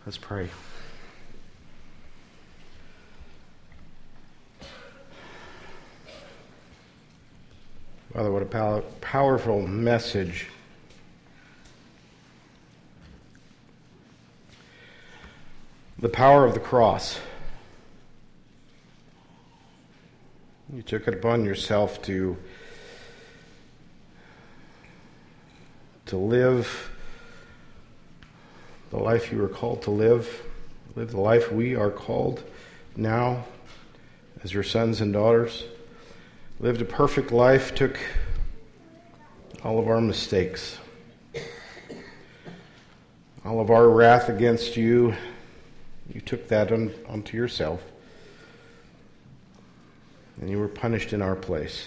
Let's pray. Father, what a powerful message. The power of the cross. You took it upon yourself to live the life you were called to live the life we are called now as your sons and daughters. Lived a perfect life, took all of our mistakes, all of our wrath against you. You took that onto yourself, and you were punished in our place.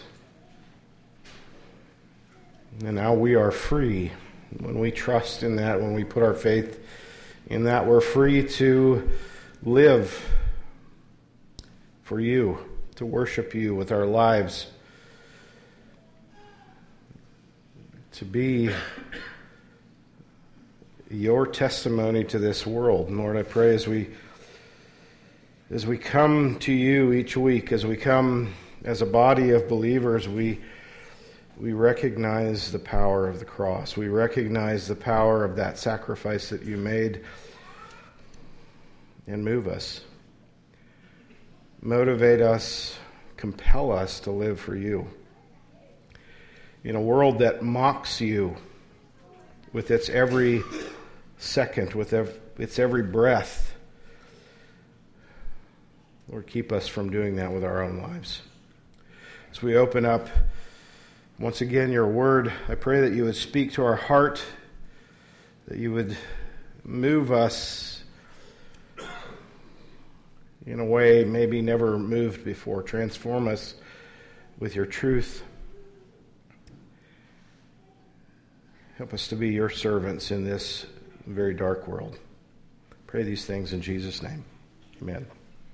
And now we are free. When we trust in that, when we put our faith in that, we're free to live for you, to worship you with our lives, to be your testimony to this world. And Lord, I pray as we come to you each week, as we come as a body of believers, we recognize the power of the cross. We recognize the power of that sacrifice that you made, and move us. Motivate us, compel us to live for you. In a world that mocks you with its every second, with its every breath, Lord, keep us from doing that with our own lives. As we open up once again your word, I pray that you would speak to our heart, that you would move us in a way maybe never moved before. Transform us with your truth. Help us to be your servants in this very dark world. Pray these things in Jesus' name. Amen.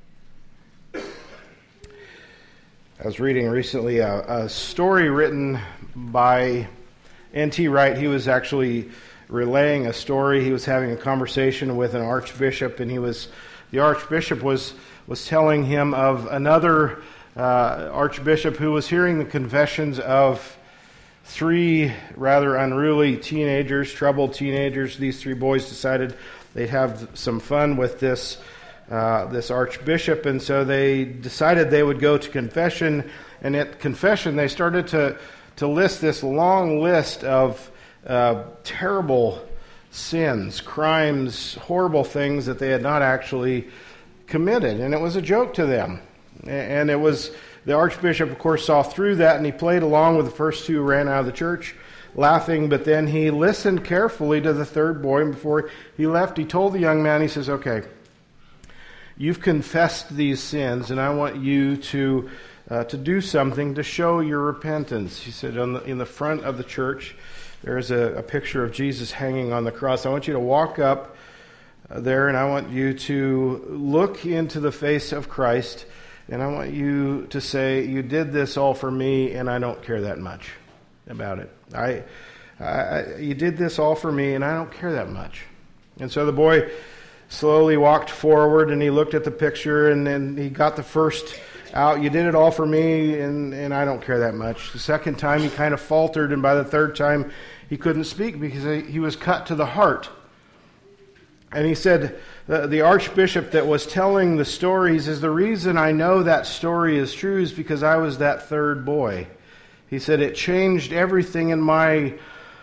I was reading recently a story written by N.T. Wright. He was actually relaying a story. He was having a conversation with an archbishop, and the archbishop was telling him of another archbishop who was hearing the confessions of three rather unruly teenagers, troubled teenagers. These three boys decided they'd have some fun with this archbishop, and so they decided they would go to confession. And at confession, they started to list this long list of terrible sins, crimes, horrible things that they had not actually committed, and it was a joke to them. And it was the archbishop, of course, saw through that, and he played along with the first two who ran out of the church, laughing. But then he listened carefully to the third boy, and before he left, he told the young man, he says, "Okay, you've confessed these sins, and I want you to do something to show your repentance." He said, in the front of the church, there is a picture of Jesus hanging on the cross. I want you to walk up there, and I want you to look into the face of Christ, and I want you to say, "You did this all for me, and I don't care that much about it. You did this all for me, and I don't care that much." And so the boy slowly walked forward, and he looked at the picture, and then he got the first out. "You did it all for me, and I don't care that much." The second time, he kind of faltered, and by the third time, he couldn't speak because he was cut to the heart. And he said, the archbishop that was telling the story, he says, "The reason I know that story is true is because I was that third boy." He said, "It changed everything in my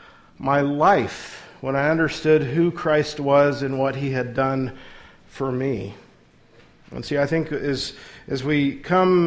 life when I understood who Christ was and what he had done for me." And see, I think as we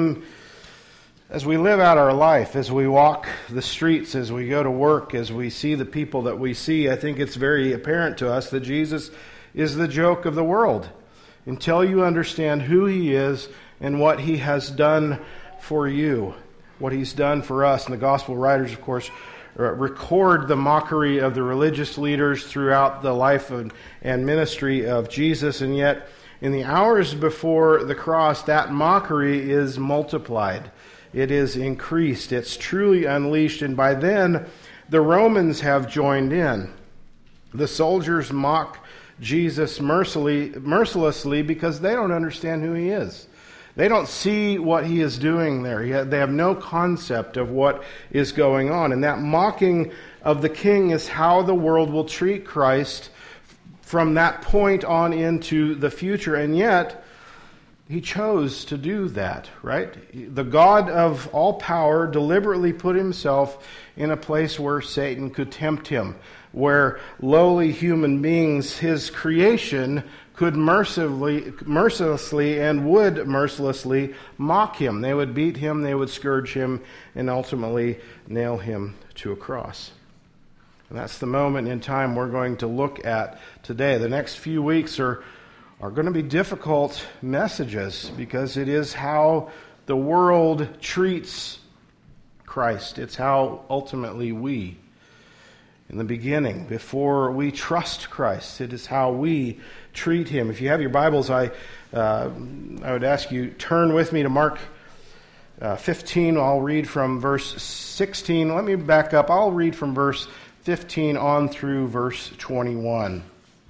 live out our life, as we walk the streets, as we go to work, as we see the people that we see, I think it's very apparent to us that Jesus is the joke of the world. Until you understand who he is and what he has done for you, what he's done for us. And the gospel writers, of course, record the mockery of the religious leaders throughout the life and ministry of Jesus, and yet in the hours before the cross, that mockery is multiplied. It is increased. It's truly unleashed, and by then, the Romans have joined in. The soldiers mock Jesus mercilessly because they don't understand who he is. They don't see what he is doing there. They have no concept of what is going on. And that mocking of the king is how the world will treat Christ from that point on into the future. And yet, he chose to do that, right? The God of all power deliberately put himself in a place where Satan could tempt him, where lowly human beings, his creation, could mercilessly and would mercilessly mock him. They would beat him, they would scourge him, and ultimately nail him to a cross. And that's the moment in time we're going to look at today. The next few weeks are going to be difficult messages because it is how the world treats Christ. It's how ultimately we, in the beginning, before we trust Christ, it is how we treat him. If you have your Bibles, I would ask you turn with me to Mark 15. I'll read from verse 16. Let me back up. I'll read from verse 15 on through verse 21.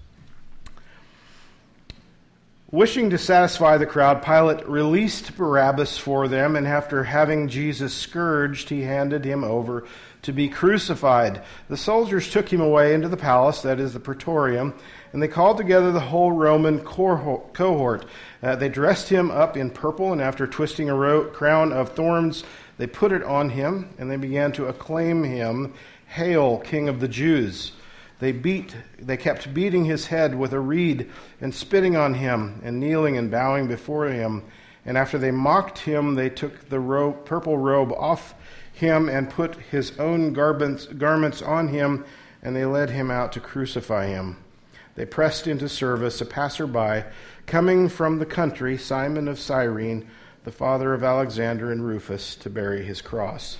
Wishing to satisfy the crowd, Pilate released Barabbas for them, and after having Jesus scourged, he handed him over to be crucified. The soldiers took him away into the palace, that is the Praetorium, and they called together the whole Roman cohort. They dressed him up in purple, and after twisting a crown of thorns, they put it on him, and they began to acclaim him, "Hail, King of the Jews!" They kept beating his head with a reed and spitting on him and kneeling and bowing before him. And after they mocked him, they took the purple robe off him and put his own garments on him, and they led him out to crucify him. They pressed into service a passerby coming from the country, Simon of Cyrene, the father of Alexander and Rufus, to bear his cross.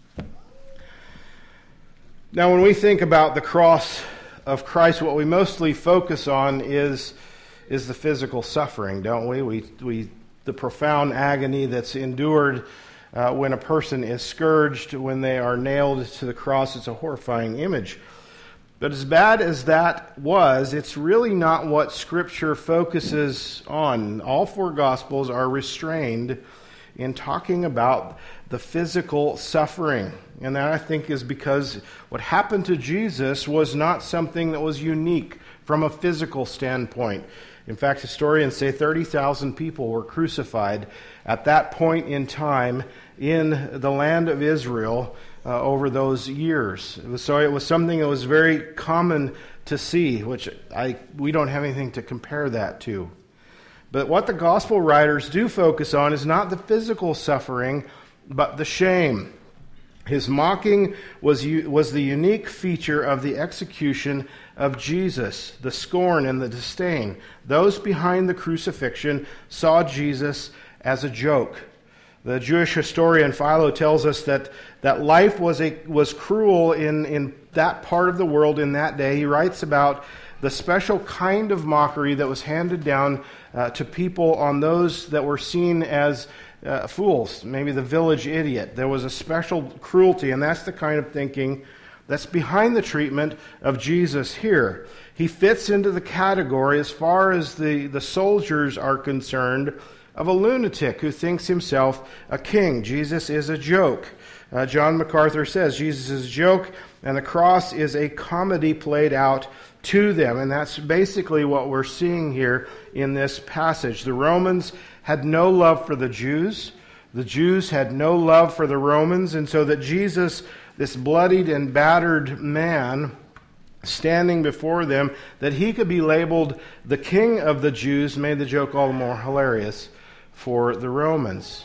Now, when we think about the cross of Christ, what we mostly focus on is the physical suffering, don't we? The profound agony that's endured when a person is scourged, when they are nailed to the cross. It's a horrifying image. But as bad as that was, it's really not what Scripture focuses on. All four Gospels are restrained in talking about the physical suffering. And that, I think, is because what happened to Jesus was not something that was unique from a physical standpoint. In fact, historians say 30,000 people were crucified at that point in time in the land of Israel over those years. So it was something that was very common to see, which we don't have anything to compare that to. But what the gospel writers do focus on is not the physical suffering, but the shame. His mocking was the unique feature of the execution of Jesus, the scorn and the disdain. Those behind the crucifixion saw Jesus as a joke. The Jewish historian Philo tells us that life was cruel in that part of the world in that day. He writes about the special kind of mockery that was handed down to people on those that were seen as fools, maybe the village idiot. There was a special cruelty, and that's the kind of thinking that's behind the treatment of Jesus here. He fits into the category, as far as the soldiers are concerned, of a lunatic who thinks himself a king. Jesus is a joke. John MacArthur says Jesus is a joke, and the cross is a comedy played out to them. And that's basically what we're seeing here in this passage. The Romans had no love for the Jews. The Jews had no love for the Romans. And so that Jesus, this bloodied and battered man, standing before them, that he could be labeled the king of the Jews, made the joke all the more hilarious for the Romans.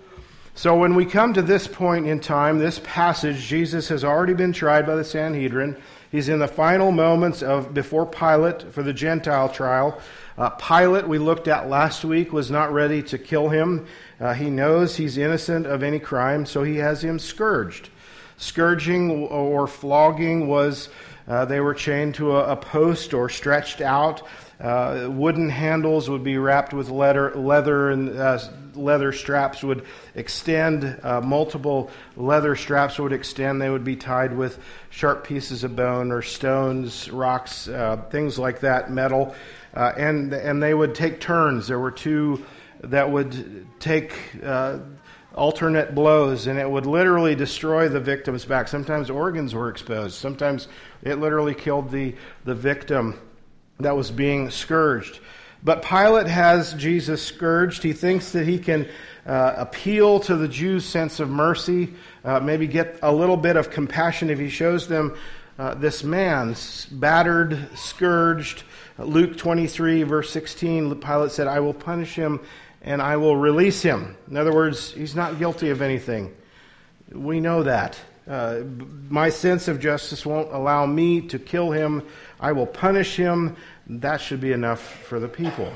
So when we come to this point in time, this passage, Jesus has already been tried by the Sanhedrin. He's in the final moments before Pilate for the Gentile trial. Pilate, we looked at last week, was not ready to kill him. He knows he's innocent of any crime, so he has him scourged. Scourging or flogging was They were chained to a post or stretched out. Wooden handles would be wrapped with leather, and leather straps would extend. Multiple leather straps would extend. They would be tied with sharp pieces of bone or stones, rocks, things like that, metal. And they would take turns. There were two that would take alternate blows, and it would literally destroy the victim's back. Sometimes organs were exposed. Sometimes it literally killed the victim that was being scourged. But Pilate has Jesus scourged. He thinks that he can appeal to the Jews' sense of mercy, maybe get a little bit of compassion if he shows them this man battered, scourged. Luke 23, verse 16, Pilate said, "I will punish him and I will release him." In other words, he's not guilty of anything. We know that. My sense of justice won't allow me to kill him. I will punish him. That should be enough for the people.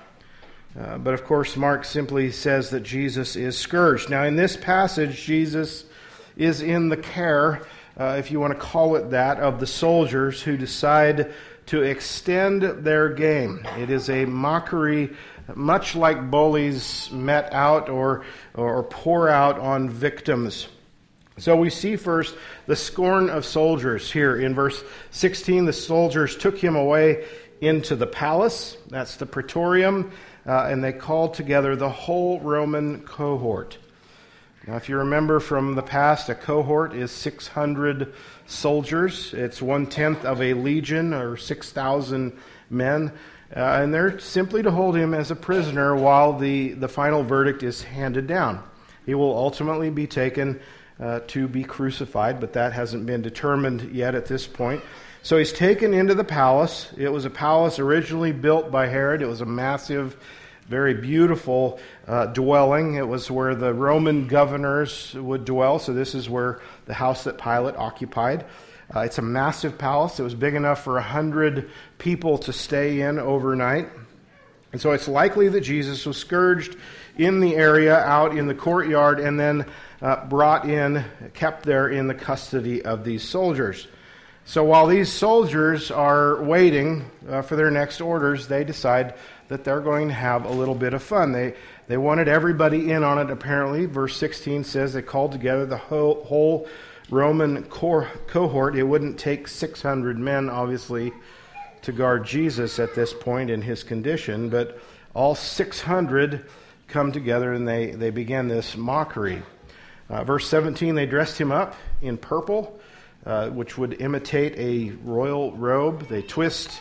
But of course, Mark simply says that Jesus is scourged. Now, in this passage, Jesus is in the care, if you want to call it that, of the soldiers who decide to extend their game. It is a mockery, much like bullies met out or pour out on victims. So we see first the scorn of soldiers here. In verse 16, the soldiers took him away into the palace. That's the praetorium. And they called together the whole Roman cohort. Now, if you remember from the past, a cohort is 600 soldiers. It's 1/10 of a legion, or 6,000 men. And they're simply to hold him as a prisoner while the final verdict is handed down. He will ultimately be taken to be crucified, but that hasn't been determined yet at this point. So he's taken into the palace. It was a palace originally built by Herod. It was a massive, very beautiful dwelling. It was where the Roman governors would dwell. So this is where the house that Pilate occupied. It's a massive palace. It was big enough for 100 people to stay in overnight. And so it's likely that Jesus was scourged in the area, out in the courtyard, and then brought in, kept there in the custody of these soldiers. So while these soldiers are waiting for their next orders, they decide that they're going to have a little bit of fun. They wanted everybody in on it, apparently. Verse 16 says they called together the whole Roman cohort. It wouldn't take 600 men, obviously, to guard Jesus at this point in his condition, but all 600 come together and they begin this mockery. Verse 17, they dressed him up in purple, which would imitate a royal robe. They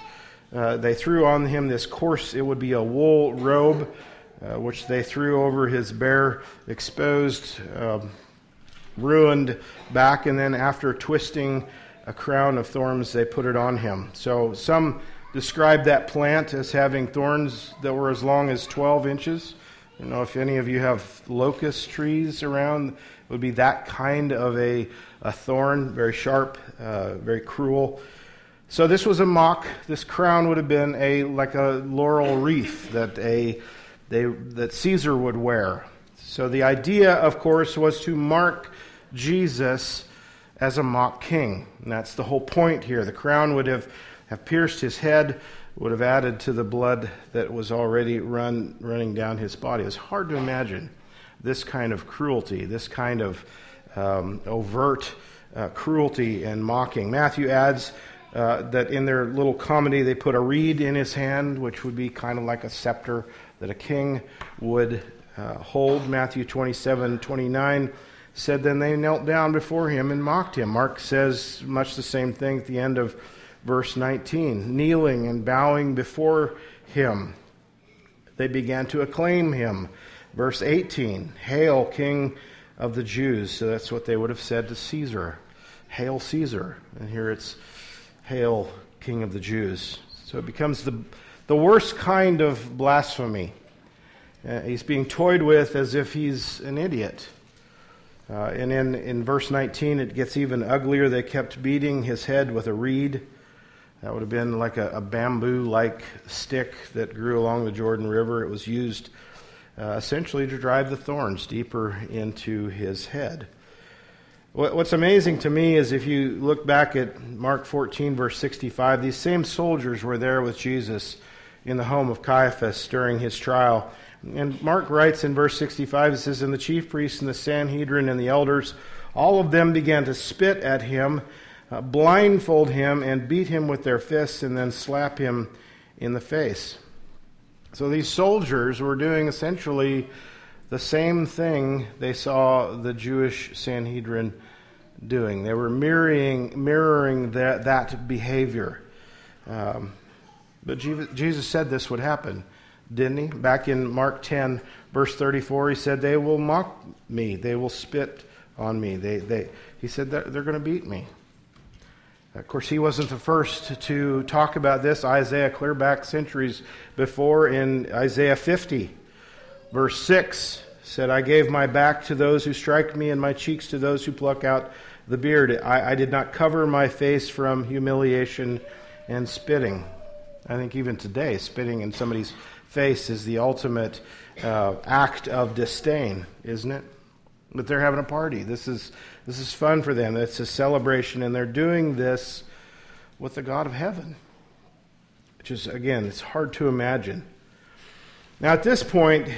threw on him this coarse, it would be a wool robe, which they threw over his bare, exposed, ruined back, and then after twisting a crown of thorns, they put it on him. So some describe that plant as having thorns that were as long as 12 inches. I don't know if any of you have locust trees around. It would be that kind of a thorn, very sharp, very cruel. So this was a mock. This crown would have been like a laurel wreath that Caesar would wear. So the idea, of course, was to mark Jesus as a mock king. And that's the whole point here. The crown would have pierced his head, would have added to the blood that was already running down his body. It's hard to imagine this kind of cruelty, this kind of overt cruelty and mocking. Matthew adds that in their little comedy they put a reed in his hand, which would be kind of like a scepter that a king would hold. Matthew 27:29 said, then they knelt down before him and mocked him. Mark says much the same thing at the end of verse 19. Kneeling and bowing before him, they began to acclaim him. Verse 18, Hail, King of the Jews. So that's what they would have said to Caesar. Hail Caesar. And here it's Hail, King of the Jews. So it becomes the worst kind of blasphemy. He's being toyed with as if he's an idiot. And in verse 19, it gets even uglier. They kept beating his head with a reed. That would have been like a bamboo-like stick that grew along the Jordan River. It was used essentially to drive the thorns deeper into his head. What's amazing to me is if you look back at Mark 14, verse 65, these same soldiers were there with Jesus in the home of Caiaphas during his trial. And Mark writes in verse 65, it says, "And the chief priests and the Sanhedrin and the elders, all of them began to spit at him, blindfold him, and beat him with their fists, and then slap him in the face." So these soldiers were doing essentially the same thing they saw the Jewish Sanhedrin doing. They were mirroring that behavior. But Jesus said this would happen, didn't he? Back in Mark 10, verse 34, he said, "They will mock me. They will spit on me." He said that they're going to beat me. Of course, he wasn't the first to talk about this. Isaiah, clear back centuries before, in Isaiah 50, verse 6, said, "I gave my back to those who strike me, and my cheeks to those who pluck out the beard. I did not cover my face from humiliation and spitting." I think even today, spitting in somebody's face is the ultimate act of disdain, isn't it? But they're having a party. This is fun for them. It's a celebration, and they're doing this with the God of heaven, which is, again, it's hard to imagine. Now, at this point,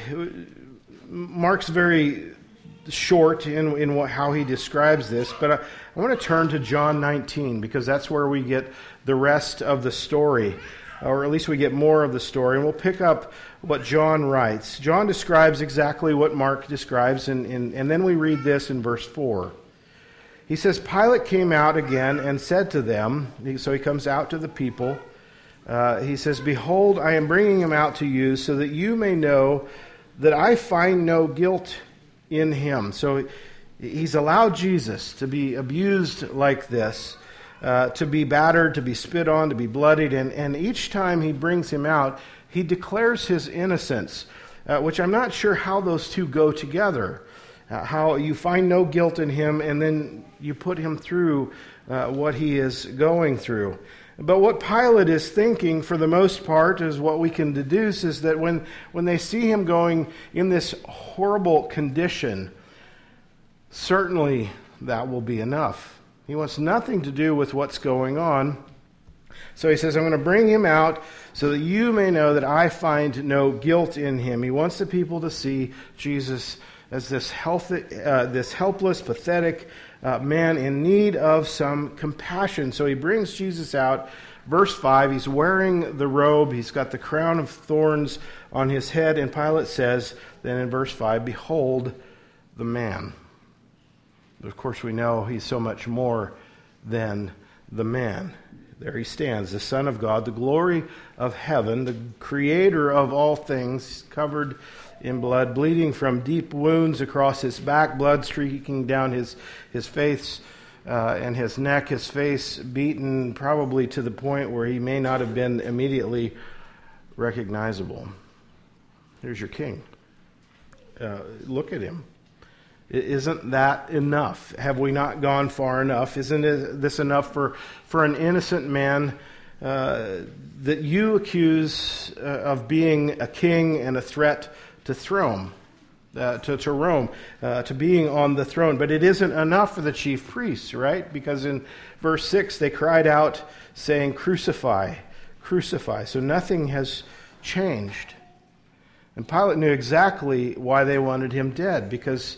Mark's very short in how he describes this, but I want to turn to John 19, because that's where we get the rest of the story, or at least we get more of the story, and we'll pick up what John writes. John describes exactly what Mark describes, and then we read this in verse 4. He says, "Pilate came out again and said to them," so he comes out to the people, he says, "Behold, I am bringing him out to you so that you may know that I find no guilt in him." So he's allowed Jesus to be abused like this, to be battered, to be spit on, to be bloodied, and each time he brings him out, he declares his innocence, which I'm not sure how those two go together. How you find no guilt in him, and then you put him through what he is going through. But what Pilate is thinking, for the most part, is what we can deduce, is that when they see him going in this horrible condition, certainly that will be enough. He wants nothing to do with what's going on. So he says, "I'm going to bring him out so that you may know that I find no guilt in him." He wants the people to see Jesus as this helpless, pathetic man in need of some compassion. So he brings Jesus out. Verse 5, he's wearing the robe. He's got the crown of thorns on his head. And Pilate says, then in verse 5, "Behold the man." But of course, we know he's so much more than the man. There he stands, the Son of God, the glory of heaven, the creator of all things, covered in blood, bleeding from deep wounds across his back, blood streaking down his face and his neck, his face beaten probably to the point where he may not have been immediately recognizable. Here's your king. Look at him. Isn't that enough? Have we not gone far enough? Isn't this enough for an innocent man that you accuse of being a king and a threat to throne, to Rome, to being on the throne? But it isn't enough for the chief priests, right? Because in verse 6, they cried out saying, "Crucify, crucify." So nothing has changed. And Pilate knew exactly why they wanted him dead, because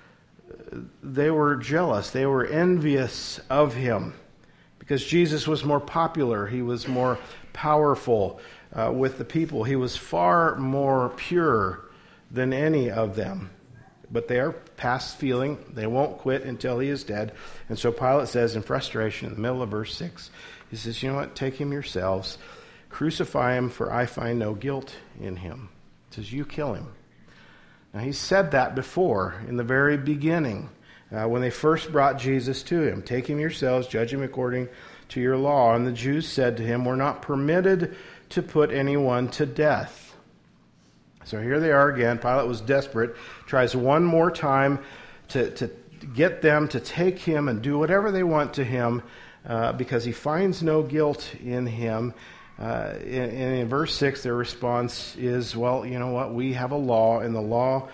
they were jealous. They were envious of him because Jesus was more popular. He was more powerful with the people. He was far more pure than any of them. But they are past feeling. They won't quit until he is dead. And so Pilate says in frustration in the middle of verse 6, he says, "You know what? Take him yourselves. Crucify him, for I find no guilt in him." He says, "You kill him." Now, he said that before, in the very beginning, when they first brought Jesus to him. "Take him yourselves, judge him according to your law." And the Jews said to him, "We're not permitted to put anyone to death." So here they are again. Pilate was desperate, tries one more time to get them to take him and do whatever they want to him because he finds no guilt in him. And in verse 6, their response is, "Well, you know what? We have a law, and the law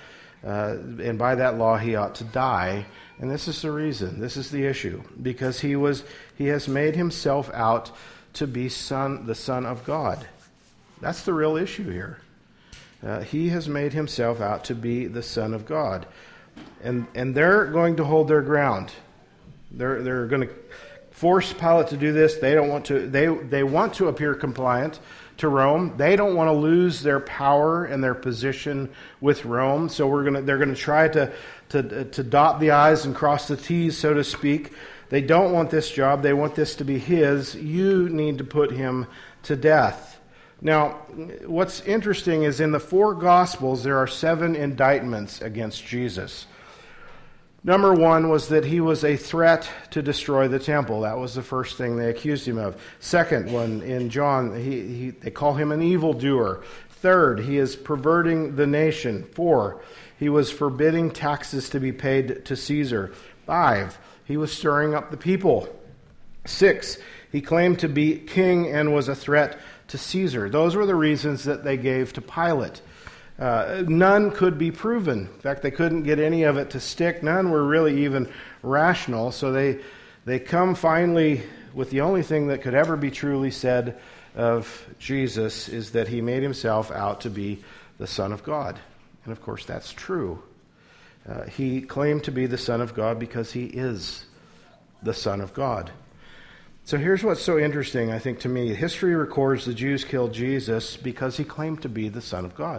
and by that law he ought to die. And this is the reason. This is the issue. Because he has made himself out to be the Son of God. That's the real issue here. He has made himself out to be the Son of God. And they're going to hold their ground. They're going to force Pilate to do this. They don't want to. They want to appear compliant to Rome. They don't want to lose their power and their position with Rome. So they're going to try to dot the I's and cross the T's, so to speak. They don't want this job. They want this to be his. You need to put him to death. Now, what's interesting is in the 4 Gospels, there are 7 indictments against Jesus. Number 1 was that he was a threat to destroy the temple. That was the first thing they accused him of. Second one, in John, they call him an evildoer. Third, he is perverting the nation. 4, he was forbidding taxes to be paid to Caesar. 5, he was stirring up the people. 6, he claimed to be king and was a threat to Caesar. Those were the reasons that they gave to Pilate. None could be proven. In fact, they couldn't get any of it to stick. None were really even rational. So they come finally with the only thing that could ever be truly said of Jesus is that he made himself out to be the Son of God. And of course, that's true. He claimed to be the Son of God because he is the Son of God. So here's what's so interesting, I think, to me. History records the Jews killed Jesus because he claimed to be the Son of God.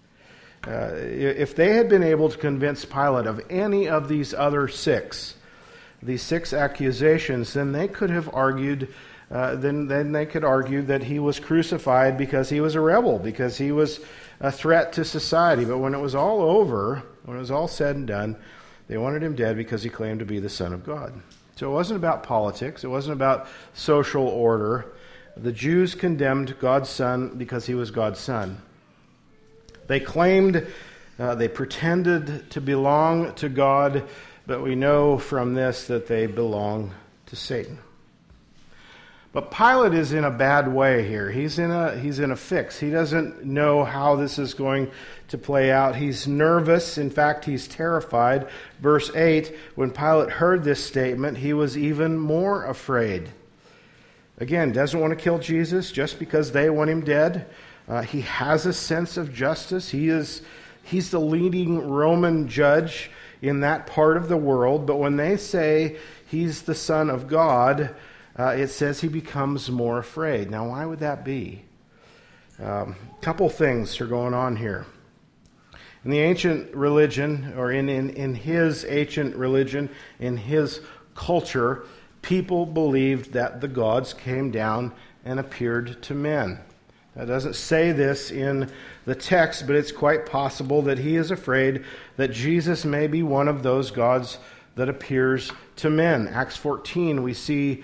If they had been able to convince Pilate of any of these other 6 accusations, then they could have argued, then they could argue that he was crucified because he was a rebel, because he was a threat to society. But when it was all over, when it was all said and done, they wanted him dead because he claimed to be the Son of God. So it wasn't about politics. It wasn't about social order. The Jews condemned God's Son because he was God's Son. They claimed, they pretended to belong to God, but we know from this that they belong to Satan. But Pilate is in a bad way here. He's in a fix. He doesn't know how this is going to play out. He's nervous. In fact, he's terrified. Verse 8, when Pilate heard this statement, he was even more afraid. Again, doesn't want to kill Jesus just because they want him dead. He has a sense of justice. He's the leading Roman judge in that part of the world. But when they say he's the Son of God, it says he becomes more afraid. Now, why would that be? Couple things are going on here. In the ancient religion, or in his ancient religion, in his culture, people believed that the gods came down and appeared to men. That doesn't say this in the text, but it's quite possible that he is afraid that Jesus may be one of those gods that appears to men. Acts 14, we see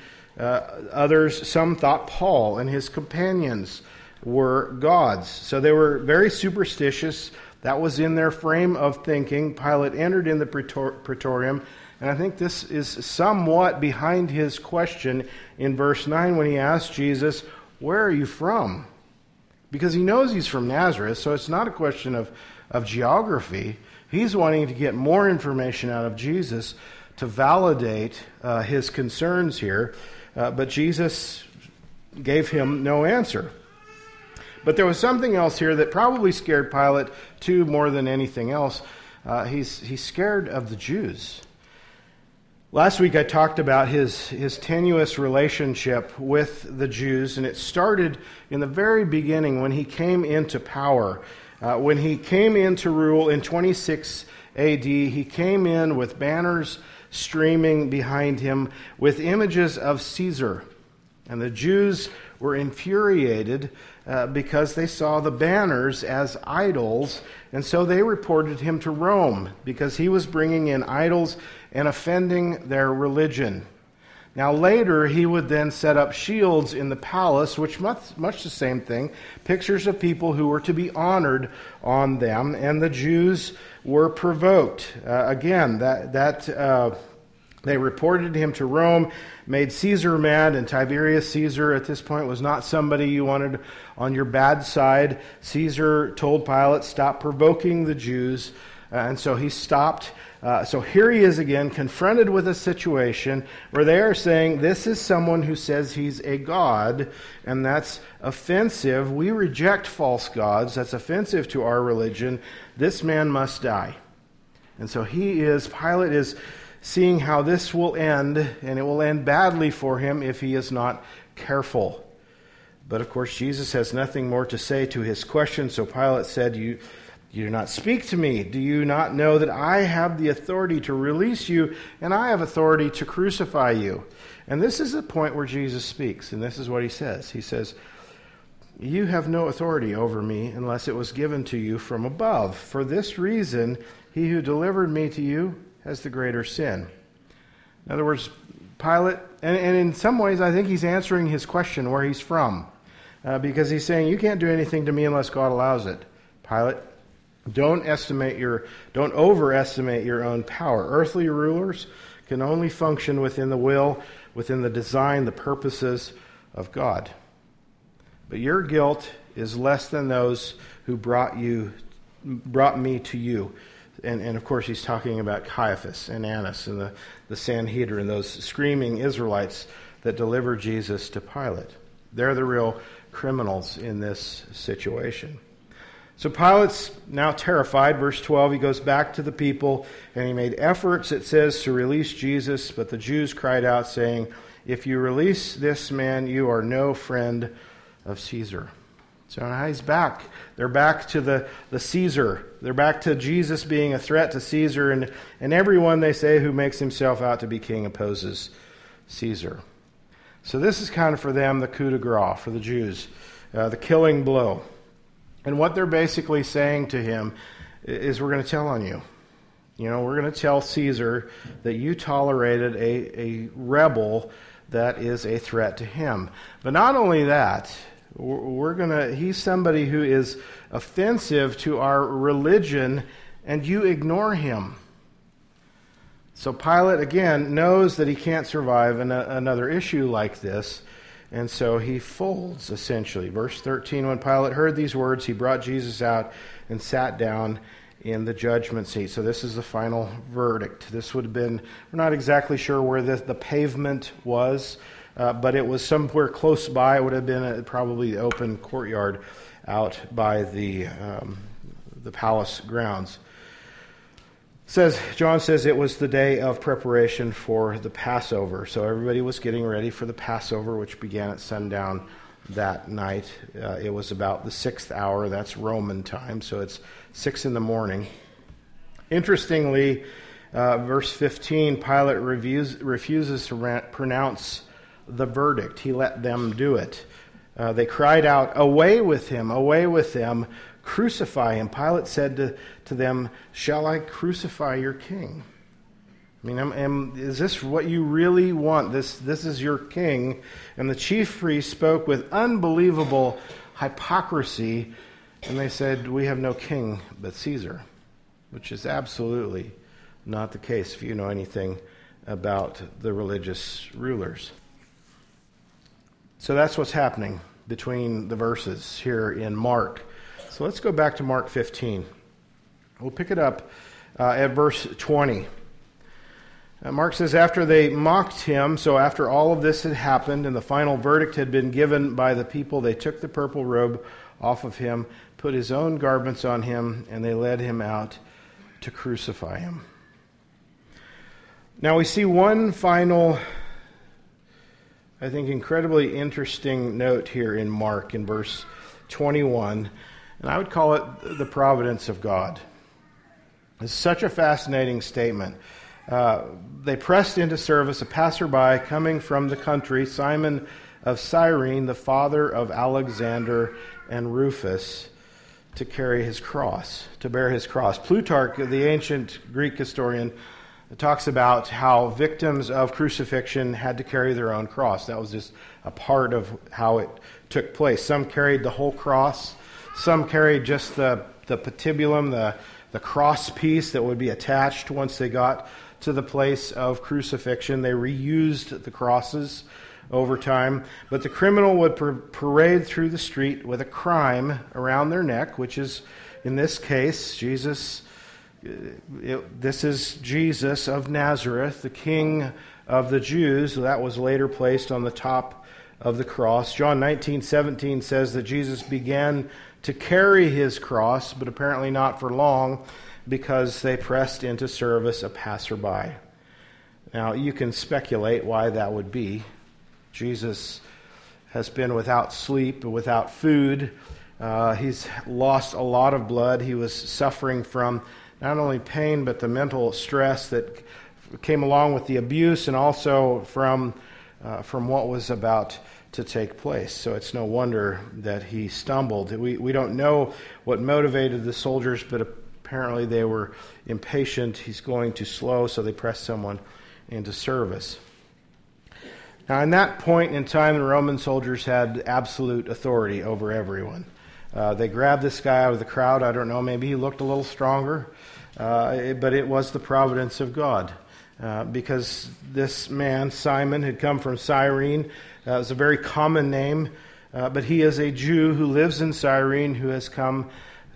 some thought Paul and his companions were gods. So they were very superstitious. That was in their frame of thinking. Pilate entered in the praetorium, and I think this is somewhat behind his question in verse 9 when he asked Jesus, "Where are you from?" Because he knows he's from Nazareth, so it's not a question of geography. He's wanting to get more information out of Jesus to validate his concerns here. But Jesus gave him no answer. But there was something else here that probably scared Pilate too more than anything else. He's scared of the Jews. Last week I talked about his tenuous relationship with the Jews, and it started in the very beginning when he came into power. When he came in to rule in 26 AD, he came in with banners streaming behind him with images of Caesar. And the Jews were infuriated because they saw the banners as idols, and so they reported him to Rome because he was bringing in idols and offending their religion. Now later he would then set up shields in the palace, which much the same thing, pictures of people who were to be honored on them, and the Jews were provoked. They reported him to Rome, made Caesar mad, and Tiberius Caesar at this point was not somebody you wanted on your bad side. Caesar told Pilate, "Stop provoking the Jews. And so he stopped. So here he is again, confronted with a situation where they are saying, this is someone who says he's a god, and that's offensive. We reject false gods. That's offensive to our religion. This man must die. And so Pilate is seeing how this will end, and it will end badly for him if he is not careful. But of course, Jesus has nothing more to say to his question, so Pilate said, You do not speak to me. Do you not know that I have the authority to release you, and I have authority to crucify you? And this is the point where Jesus speaks, and this is what he says. He says, you have no authority over me unless it was given to you from above. For this reason, he who delivered me to you has the greater sin. In other words, Pilate, and in some ways I think he's answering his question where he's from, because he's saying, you can't do anything to me unless God allows it. Pilate, don't overestimate your own power. Earthly rulers can only function within the will, within the design, the purposes of God. But your guilt is less than those who brought me to you. And of course, he's talking about Caiaphas and Annas and the Sanhedrin, those screaming Israelites that delivered Jesus to Pilate. They're the real criminals in this situation. So Pilate's now terrified. Verse 12, he goes back to the people, and he made efforts, it says, to release Jesus. But the Jews cried out, saying, if you release this man, you are no friend of Caesar. So now he's back. They're back to the Caesar. They're back to Jesus being a threat to Caesar, and everyone, they say, who makes himself out to be king opposes Caesar. So this is kind of for them the coup de grace, for the Jews, the killing blow. And what they're basically saying to him is, we're going to tell on you. We're going to tell Caesar that you tolerated a rebel that is a threat to him. But not only that, he's somebody who is offensive to our religion, and you ignore him. So Pilate, again, knows that he can't survive another issue like this, and so he folds, essentially. Verse 13, when Pilate heard these words, he brought Jesus out and sat down in the judgment seat. So this is the final verdict. This would have been, we're not exactly sure where the pavement was, but it was somewhere close by. It would have been probably the open courtyard out by the palace grounds. John says it was the day of preparation for the Passover. So everybody was getting ready for the Passover, which began at sundown that night. It was about the 6th hour. That's Roman time, so it's 6 a.m. Interestingly, verse 15, Pilate refuses to pronounce the verdict. He let them do it. They cried out, away with him, crucify him. Pilate said to them, shall I crucify your king? I mean, is this what you really want? This is your king. And the chief priests spoke with unbelievable hypocrisy, and they said, we have no king but Caesar, which is absolutely not the case if you know anything about the religious rulers. So that's what's happening between the verses here in Mark. So let's go back to Mark 15. We'll pick it up at verse 20. Mark says, after they mocked him, so after all of this had happened and the final verdict had been given by the people, they took the purple robe off of him, put his own garments on him, and they led him out to crucify him. Now we see one final, I think, incredibly interesting note here in Mark in verse 21, and I would call it the providence of God. It's such a fascinating statement. They pressed into service a passerby coming from the country, Simon of Cyrene, the father of Alexander and Rufus, to carry his cross, to bear his cross. Plutarch, the ancient Greek historian, talks about how victims of crucifixion had to carry their own cross. That was just a part of how it took place. Some carried the whole cross. Some carried just the patibulum, the cross piece that would be attached once they got to the place of crucifixion. They reused the crosses over time. But the criminal would parade through the street with a crime around their neck, which is, in this case, Jesus This is Jesus of Nazareth, the King of the Jews. That was later placed on the top of the cross. John 19:17 says that Jesus began to carry his cross, but apparently not for long, because they pressed into service a passerby. Now, you can speculate why that would be. Jesus has been without sleep, without food. He's lost a lot of blood. He was suffering from not only pain, but the mental stress that came along with the abuse, and also from what was about to take place. So it's no wonder that he stumbled. We don't know what motivated the soldiers, but apparently they were impatient. He's going too slow, so they pressed someone into service. Now, in that point in time, the Roman soldiers had absolute authority over everyone. They grabbed this guy out of the crowd. I don't know, maybe he looked a little stronger, but it was the providence of God. Because this man, Simon, had come from Cyrene. It was a very common name, but he is a Jew who lives in Cyrene, who has come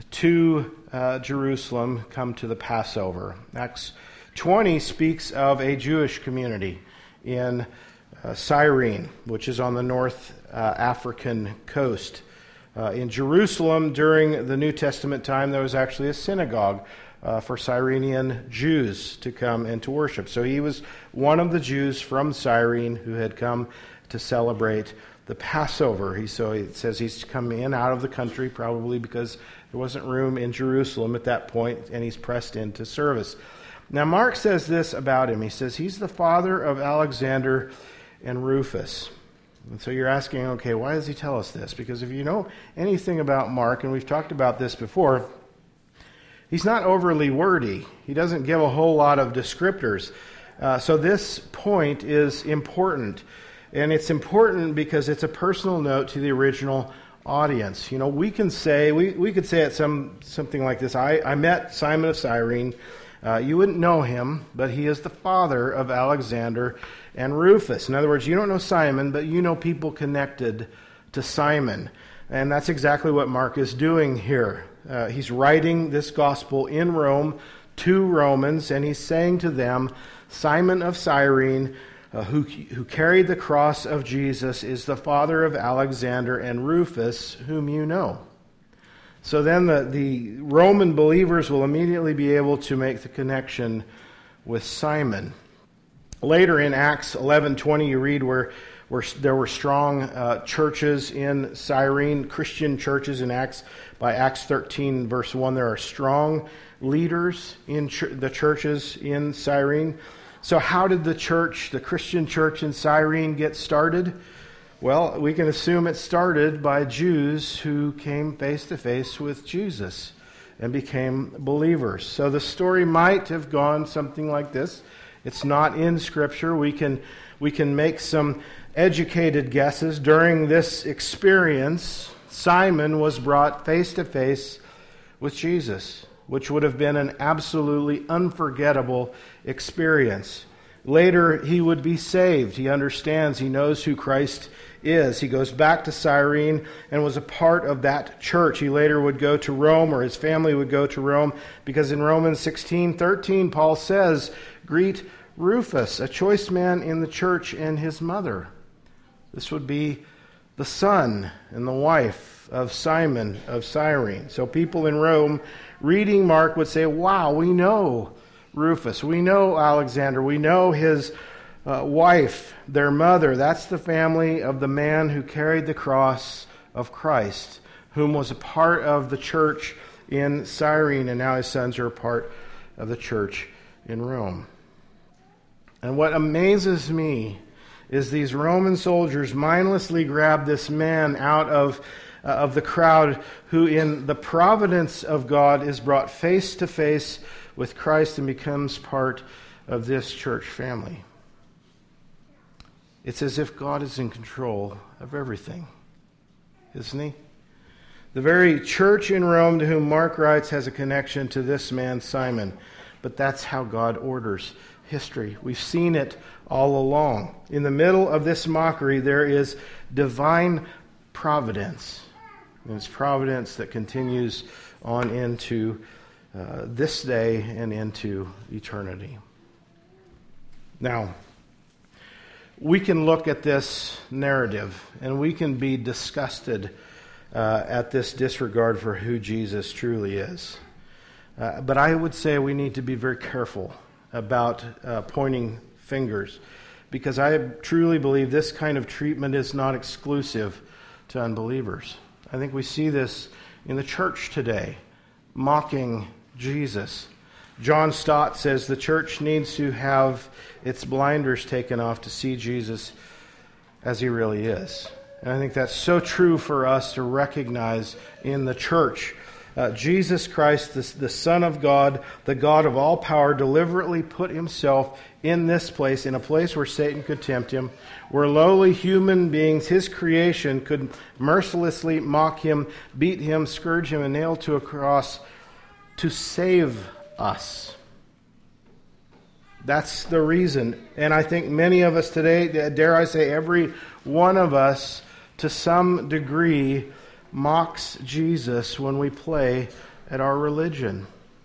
to Jerusalem, come to the Passover. Acts 20 speaks of a Jewish community in Cyrene, which is on the North African coast. In Jerusalem, during the New Testament time, there was actually a synagogue for Cyrenian Jews to come and to worship. So he was one of the Jews from Cyrene who had come to celebrate the Passover. So it says he's come in out of the country, probably because there wasn't room in Jerusalem at that point, and he's pressed into service. Now, Mark says this about him. He says he's the father of Alexander and Rufus. And so you're asking, okay, why does he tell us this? Because if you know anything about Mark, and we've talked about this before, he's not overly wordy. He doesn't give a whole lot of descriptors. So this point is important. And it's important because it's a personal note to the original audience. You know, we can say, we could say it something like this. I met Simon of Cyrene. You wouldn't know him, but he is the father of Alexander and Rufus. In other words, you don't know Simon, but you know people connected to Simon. And that's exactly what Mark is doing here. He's writing this gospel in Rome to Romans, and he's saying to them, Simon of Cyrene, who carried the cross of Jesus, is the father of Alexander and Rufus, whom you know. So then the Roman believers will immediately be able to make the connection with Simon. Later in Acts 11:20, you read where there were strong churches in Cyrene, Christian churches in Acts. By Acts 13, verse 1, there are strong leaders in the churches in Cyrene. So how did the Christian church in Cyrene get started? Well, we can assume it started by Jews who came face to face with Jesus and became believers. So the story might have gone something like this. It's not in Scripture. We can make some educated guesses. During this experience, Simon was brought face to face with Jesus, which would have been an absolutely unforgettable experience. Later, he would be saved. He understands, he knows who Christ is. He goes back to Cyrene and was a part of that church. He later would go to Rome, or his family would go to Rome, because in Romans 16:13, Paul says, "Greet Rufus, a choice man in the church, and his mother." This would be the son and the wife of Simon of Cyrene. So people in Rome reading Mark would say, wow, we know Rufus, we know Alexander, we know his wife, their mother. That's the family of the man who carried the cross of Christ, whom was a part of the church in Cyrene, and now his sons are a part of the church in Rome. And what amazes me is these Roman soldiers mindlessly grabbed this man out of the crowd, who in the providence of God is brought face to face with Christ and becomes part of this church family. It's as if God is in control of everything, isn't he? The very church in Rome to whom Mark writes has a connection to this man, Simon. But that's how God orders history. We've seen it all along. In the middle of this mockery, there is divine providence. And it's providence that continues on into this day and into eternity. Now, we can look at this narrative and we can be disgusted at this disregard for who Jesus truly is. But I would say we need to be very careful about pointing fingers, because I truly believe this kind of treatment is not exclusive to unbelievers. I think we see this in the church today, mocking Jesus. John Stott says the church needs to have its blinders taken off to see Jesus as he really is. And I think that's so true for us to recognize in the church. Jesus Christ, the Son of God, the God of all power, deliberately put himself in this place, in a place where Satan could tempt him, where lowly human beings, his creation, could mercilessly mock him, beat him, scourge him, and nail to a cross to save us. That's the reason. And I think many of us today, dare I say every one of us, to some degree, mocks Jesus when we play at our religion.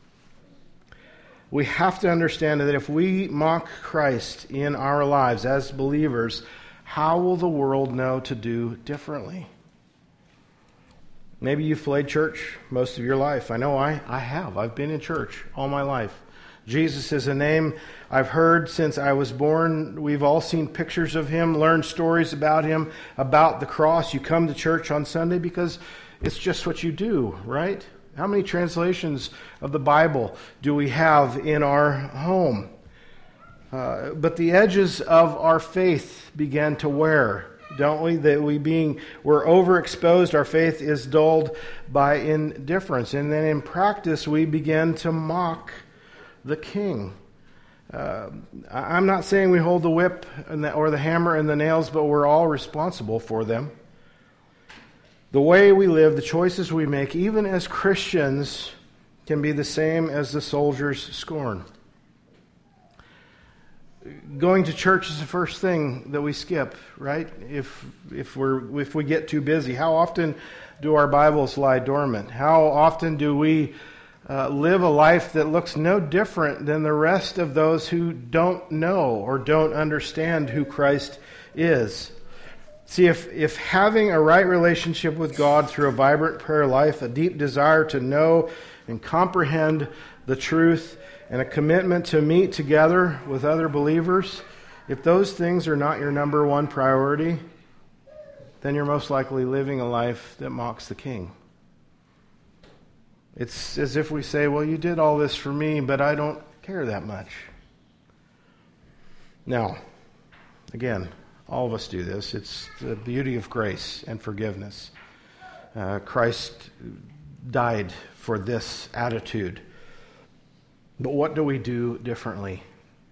We have to understand that if we mock Christ in our lives as believers, how will the world know to do differently? Maybe you've played church most of your life. I know I have. I've been in church all my life. Jesus is a name I've heard since I was born. We've all seen pictures of him, learned stories about him, about the cross. You come to church on Sunday because it's just what you do, right? How many translations of the Bible do we have in our home? But the edges of our faith began to wear, don't we? That we're overexposed. Our faith is dulled by indifference. And then in practice, we begin to mock the King. I'm not saying we hold the whip or the hammer and the nails, but we're all responsible for them. The way we live, the choices we make, even as Christians, can be the same as the soldier's scorn. Going to church is the first thing that we skip, right? If we get too busy. How often do our Bibles lie dormant? How often do we live a life that looks no different than the rest of those who don't know or don't understand who Christ is? See, if having a right relationship with God through a vibrant prayer life, a deep desire to know and comprehend the truth, and a commitment to meet together with other believers, if those things are not your number one priority, then you're most likely living a life that mocks the King. It's as if we say, well, you did all this for me, but I don't care that much. Now, again, all of us do this. It's the beauty of grace and forgiveness. Christ died for this attitude. But what do we do differently?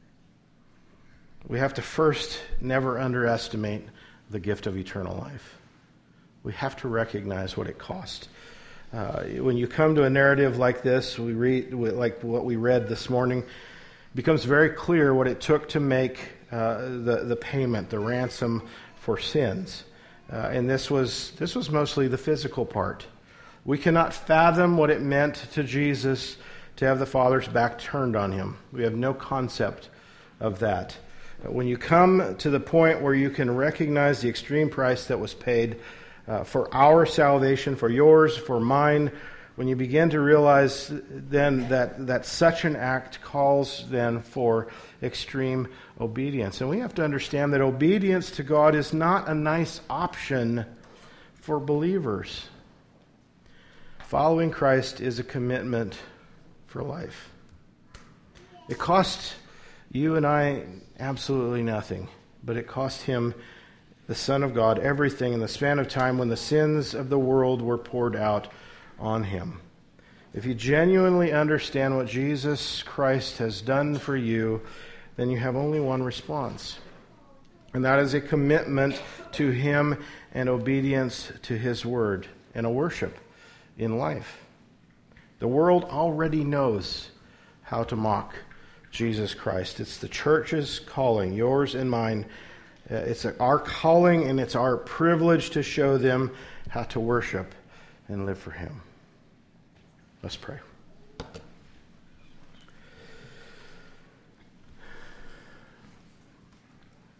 We have to first never underestimate the gift of eternal life. We have to recognize what it cost. When you come to a narrative like this, we read like what we read this morning, it becomes very clear what it took to make the payment, the ransom for sins. And this was mostly the physical part. We cannot fathom what it meant to Jesus to have the Father's back turned on him. We have no concept of that. When you come to the point where you can recognize the extreme price that was paid for our salvation, for yours, for mine, when you begin to realize then that such an act calls then for extreme obedience. And we have to understand that obedience to God is not a nice option for believers. Following Christ is a commitment for life. It cost you and I absolutely nothing, but it cost him, the Son of God, everything in the span of time when the sins of the world were poured out on him. If you genuinely understand what Jesus Christ has done for you, then you have only one response, and that is a commitment to him and obedience to his word and a worship in life. The world already knows how to mock Jesus Christ. It's the church's calling, yours and mine. It's our calling, and it's our privilege to show them how to worship and live for him. Let's pray.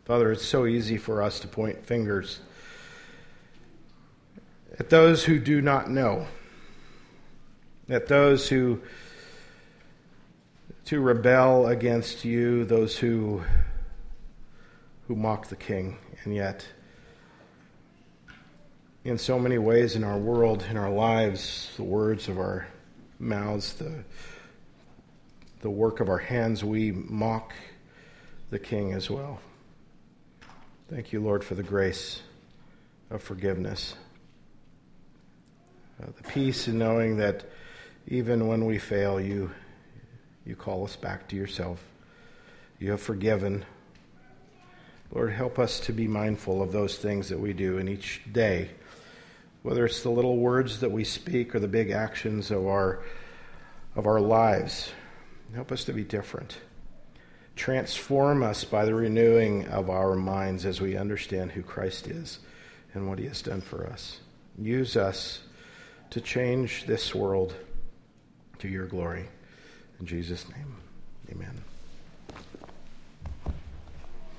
Father, it's so easy for us to point fingers at those who do not know, at those who to rebel against you, those who mock the King. And yet, in so many ways in our world, in our lives, the words of our mouths, the work of our hands, we mock the King as well. Thank you, Lord, for the grace of forgiveness. The peace in knowing that even when we fail, you call us back to yourself. You have forgiven. Lord, help us to be mindful of those things that we do in each day, whether it's the little words that we speak or the big actions of our lives. Help us to be different. Transform us by the renewing of our minds as we understand who Christ is and what he has done for us. Use us to change this world to your glory. In Jesus' name, amen.